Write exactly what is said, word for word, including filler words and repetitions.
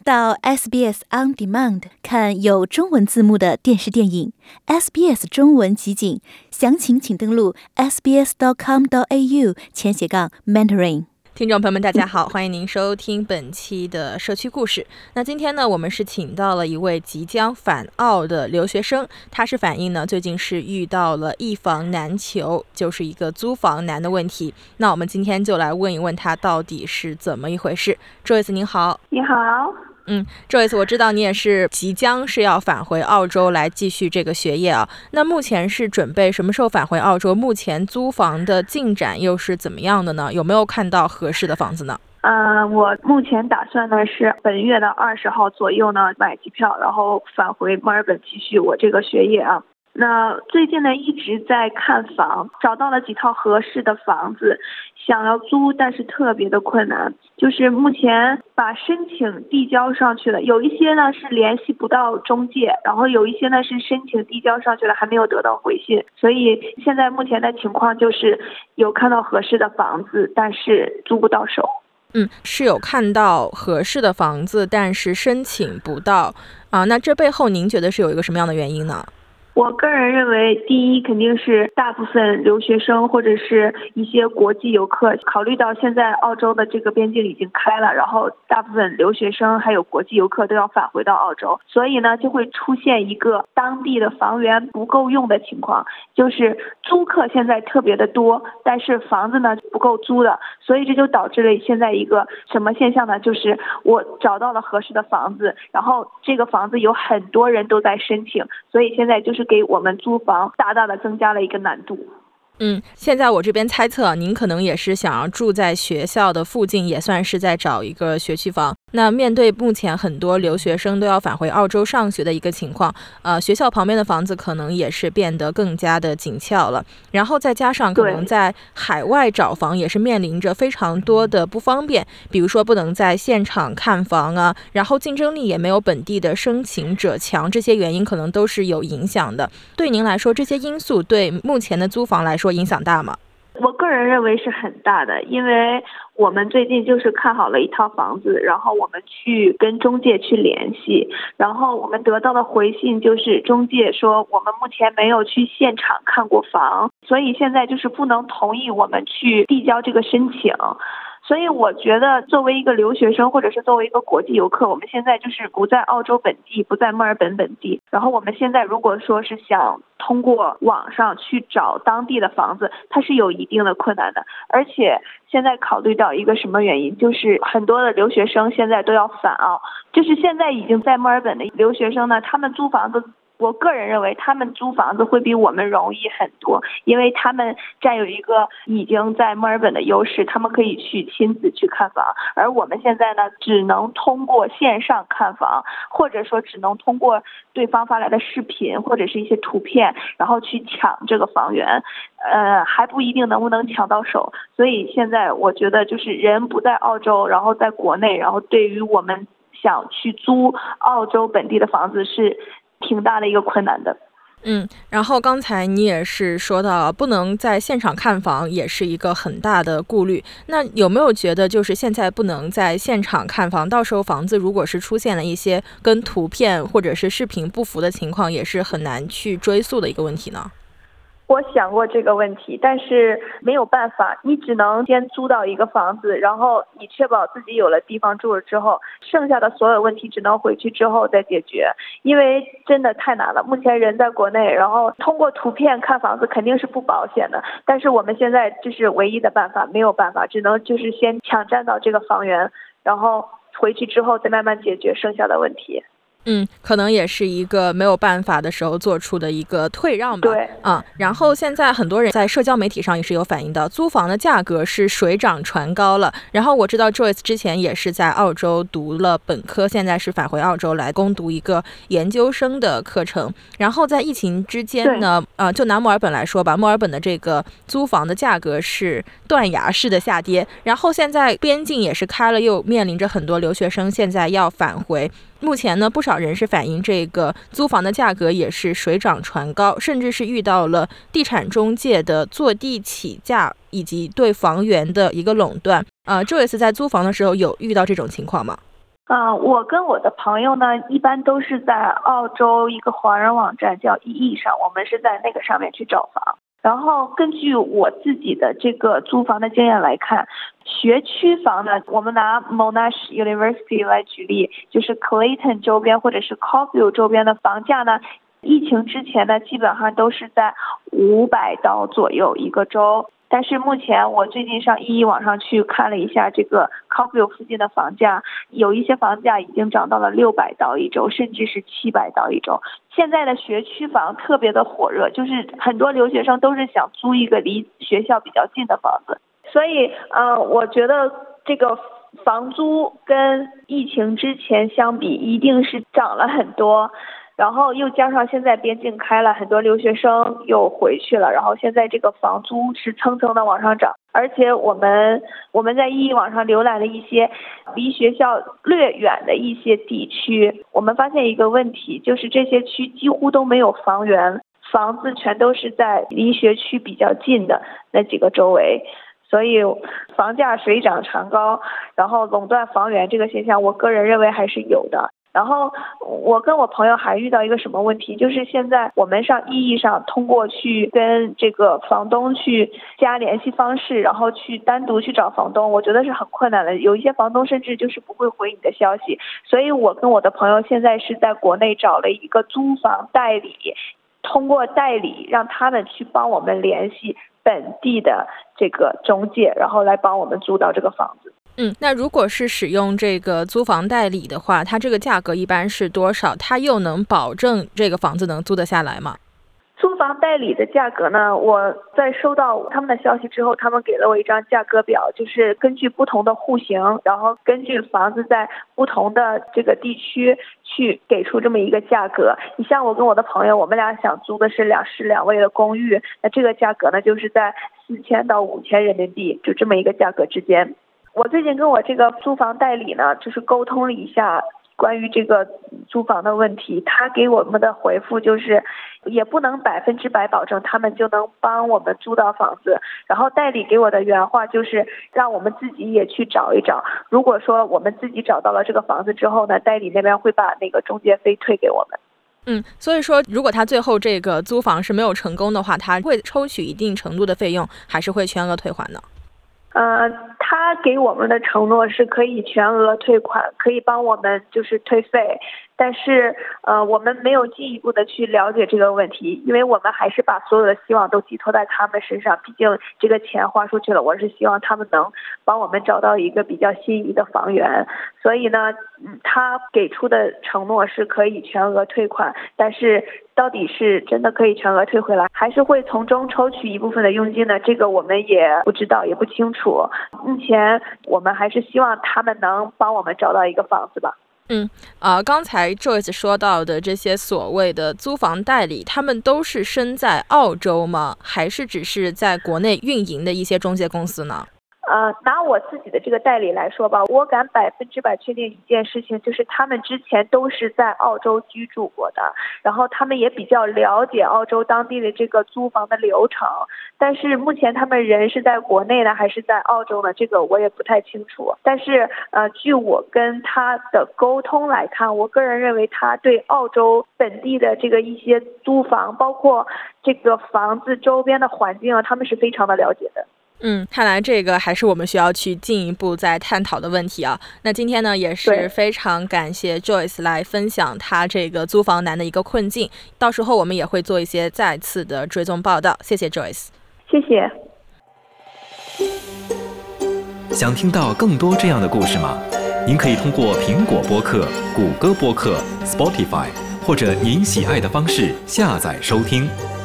到 S B S On Demand 看有中文字幕的电视电影 S B S 中文集锦，详情请登录 s b s dot com dot a u 前斜杠 mentoring。 听众朋友们大家好，欢迎您收听本期的社区故事。那今天呢，我们是请到了一位即将返澳的留学生，他是反映呢最近是遇到了一房难求，就是一个租房难的问题。那我们今天就来问一问他到底是怎么一回事。 Joyce 您好。 你好。 嗯 Joyce 我知道你也是即将是要返回澳洲来继续这个学业啊，那目前是准备什么时候返回澳洲？目前租房的进展又是怎么样的呢？有没有看到合适的房子呢？ 呃，我目前打算呢是本月的二十号左右呢买机票，然后返回墨尔本继续我这个学业啊。那最近呢一直在看房，找到了几套合适的房子，想要租，但是特别的困难，就是目前把申请递交上去了，有一些呢是联系不到中介，然后有一些呢是申请递交上去了还没有得到回信，所以现在目前的情况就是有看到合适的房子，但是租不到手。 嗯，是有看到合适的房子，但是申请不到啊。那这背后您觉得是有一个什么样的原因呢？ 我个人认为，第一肯定是大部分留学生或者是一些国际游客，考虑到现在澳洲的这个边境已经开了，然后大部分留学生还有国际游客都要返回到澳洲，所以呢就会出现一个当地的房源不够用的情况，就是租客现在特别的多，但是房子呢不够租的，所以这就导致了现在一个什么现象呢？就是我找到了合适的房子，然后这个房子有很多人都在申请，所以现在就是给我们租房大大的增加了一个难度。 嗯，现在我这边猜测您可能也是想要住在学校的附近，也算是在找一个学区房。那面对目前很多留学生都要返回澳洲上学的一个情况，呃，学校旁边的房子可能也是变得更加的紧俏了，然后再加上可能在海外找房也是面临着非常多的不方便，比如说不能在现场看房啊，然后竞争力也没有本地的申请者强，这些原因可能都是有影响的。对您来说，这些因素对目前的租房来说影响大吗？ 我个人认为是很大的，因为我们最近就是看好了一套房子，然后我们去跟中介去联系，然后我们得到的回信就是中介说我们目前没有去现场看过房，所以现在就是不能同意我们去递交这个申请。所以我觉得作为一个留学生或者是作为一个国际游客，我们现在就是不在澳洲本地，不在墨尔本本地，然后我们现在如果说是想通过网上去找当地的房子，它是有一定的困难的。而且现在考虑到一个什么原因，就是很多的留学生现在都要返澳，就是现在已经在墨尔本的留学生呢，他们租房子，我个人认为他们租房子会比我们容易很多，因为他们占有一个已经在墨尔本的优势，他们可以去亲自去看房，而我们现在呢只能通过线上看房，或者说只能通过对方发来的视频或者是一些图片，然后去抢这个房源，呃，还不一定能不能抢到手。所以现在我觉得就是人不在澳洲，然后在国内，然后对于我们想去租澳洲本地的房子是挺大的一个困难的。 嗯，然后刚才你也是说到不能在现场看房也是一个很大的顾虑，那有没有觉得就是现在不能在现场看房，到时候房子如果是出现了一些跟图片或者是视频不符的情况，也是很难去追溯的一个问题呢？ 我想过这个问题，但是没有办法，你只能先租到一个房子，然后你确保自己有了地方住了之后，剩下的所有问题只能回去之后再解决，因为真的太难了。目前人在国内，然后通过图片看房子肯定是不保险的，但是我们现在这是唯一的办法，没有办法，只能就是先抢占到这个房源，然后回去之后再慢慢解决剩下的问题。 嗯，可能也是一个没有办法的时候做出的一个退让吧。 对， 啊，然后现在很多人在社交媒体上也是有反映到，租房的价格是水涨船高了。然后我知道 Joyce 之前也是在澳洲读了本科，现在是返回澳洲来攻读一个研究生的课程。然后在疫情之间呢，呃，就拿墨尔本来说吧，墨尔本的这个租房的价格是断崖式的下跌。然后现在边境也是开了，又面临着很多留学生现在要返回。目前呢，不少人是反映这个租房的价格也是水涨船高，甚至是遇到了地产中介的坐地起价以及对房源的一个垄断。呃 Joyce 在租房的时候有遇到这种情况吗？ 嗯、呃，我跟我的朋友呢，一般都是在澳洲一个华人网站叫 E E 上，我们是在那个上面去找房。然后根据我自己的这个租房的经验来看，学区房呢，我们拿 Monash University 来举例，就是 Clayton 周边或者是 Caulfield 周边的房价呢，疫情之前呢，基本上都是在五百刀左右一个周。但是目前我最近上一一网上去看了一下这个 Caulfield 附近的房价，有一些房价已经涨到了六百刀一周，甚至是七百刀一周。现在的学区房特别的火热，就是很多留学生都是想租一个离学校比较近的房子。所以呃，我觉得这个房租跟疫情之前相比一定是涨了很多。然后又加上现在边境开了，很多留学生又回去了，然后现在这个房租是蹭蹭的往上涨。而且我们我们在一一网上浏览了一些离学校略远的一些地区，我们发现一个问题，就是这些区几乎都没有房源，房子全都是在离学区比较近的那几个周围。所以房价水涨船高，然后垄断房源这个现象，我个人认为还是有的。然后我跟我朋友还遇到一个什么问题，就是现在我们上E E上通过去跟这个房东去加联系方式，然后去单独去找房东，我觉得是很困难的。有一些房东甚至就是不会回你的消息，所以我跟我的朋友现在是在国内找了一个租房代理，通过代理让他们去帮我们联系本地的这个中介，然后来帮我们租到这个房子。 嗯，那如果是使用这个租房代理的话，它这个价格一般是多少？它又能保证这个房子能租得下来吗？ 租房代理的价格呢，我在收到他们的消息之后，他们给了我一张价格表，就是根据不同的户型，然后根据房子在不同的这个地区去给出这么一个价格。你像我跟我的朋友，我们俩想租的是两室两卫的公寓，那这个价格呢就是在四千到五千人民币，就这么一个价格之间。我最近跟我这个租房代理呢，就是沟通了一下关于这个租房的问题，他给我们的回复就是也不能百分之百保证他们就能帮我们租到房子，然后代理给我的原话就是让我们自己也去找一找，如果说我们自己找到了这个房子之后呢，代理那边会把那个中介费退给我们。 嗯，所以说如果他最后这个租房是没有成功的话，他会抽取一定程度的费用，还是会全额退还呢？ 呃，他给我们的承诺是可以全额退款，可以帮我们就是退费，但是呃，我们没有进一步的去了解这个问题，因为我们还是把所有的希望都寄托在他们身上，毕竟这个钱花出去了，我是希望他们能帮我们找到一个比较心仪的房源，所以呢，嗯，他给出的承诺是可以全额退款，但是到底是真的可以全额退回来，还是会从中抽取一部分的佣金呢？这个我们也不知道，也不清楚。目前我们还是希望他们能帮我们找到一个房子吧。 嗯，啊、呃，刚才 Joyce 说到的这些所谓的租房代理，他们都是身在澳洲吗？还是只是在国内运营的一些中介公司呢？ 呃，拿我自己的这个代理来说吧，我敢百分之百确定一件事情，就是他们之前都是在澳洲居住过的，然后他们也比较了解澳洲当地的这个租房的流程，但是目前他们人是在国内呢，还是在澳洲呢？这个我也不太清楚。但是呃，据我跟他的沟通来看，我个人认为他对澳洲本地的这个一些租房，包括这个房子周边的环境啊，他们是非常的了解的。 嗯，看来这个还是我们需要去进一步再探讨的问题啊。那今天呢，也是非常感谢 Joyce 来分享她这个租房难的一个困境，到时候我们也会做一些再次的追踪报道。谢谢 Joyce。 谢谢。 想听到更多这样的故事吗？您可以通过苹果播客、谷歌播客、Spotify 或者您喜爱的方式下载收听。